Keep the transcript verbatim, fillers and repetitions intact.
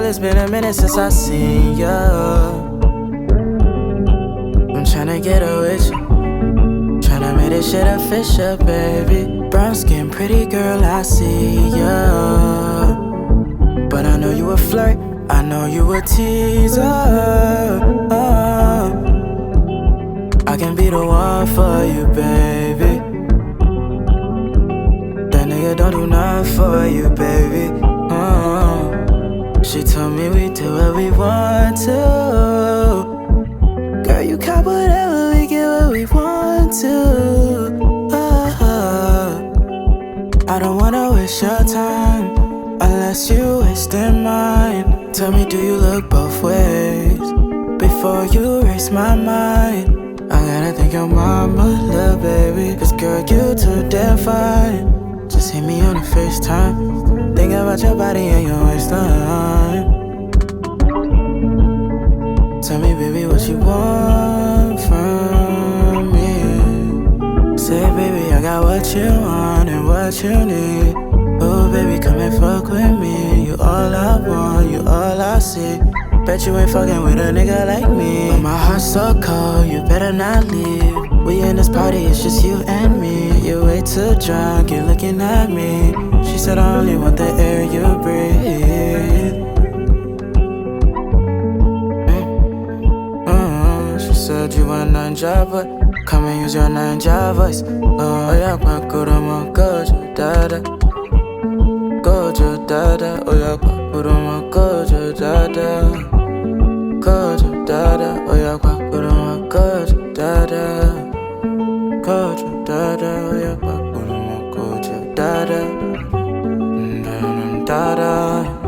it's been a minute since I seen ya. I'm tryna get a with you, tryna make this shit official, baby. Brown skin, pretty girl, I see ya. But I know you a flirt, I know you a teaser. uh, I can be the one for you, baby. That nigga don't do nothing for you, baby. uh, She told me we do what we want to. Girl, you cop whatever, we get what we want to. uh, I don't wanna waste your time unless you wasting mine. Tell me, do you look both ways before you erase my mind? I gotta thank your mama, little baby, cause girl, you too damn fine. Just hit me on a FaceTime, think about your body and your waistline. Tell me, baby, what you want from me. Say, baby, I got what you want and what you need. Oh, baby, come and fuck with me. You all I want, you all I see. Bet you ain't fucking with a nigga like me. But my heart's so cold, you better not leave. We in this party, it's just you and me. You way too drunk, you're looking at me. She said I only want the air you breathe. mm-hmm. She said you want a ninja, but come and use your ninja voice. Oh, yeah, my good, I'm go, dada. Gojo dada, oya kwa kuruma gojo dada. Gojo dada, oya kwa kuruma gojo dada. Gojo dada, oya kwa kuruma gojo dada. Dada, dada.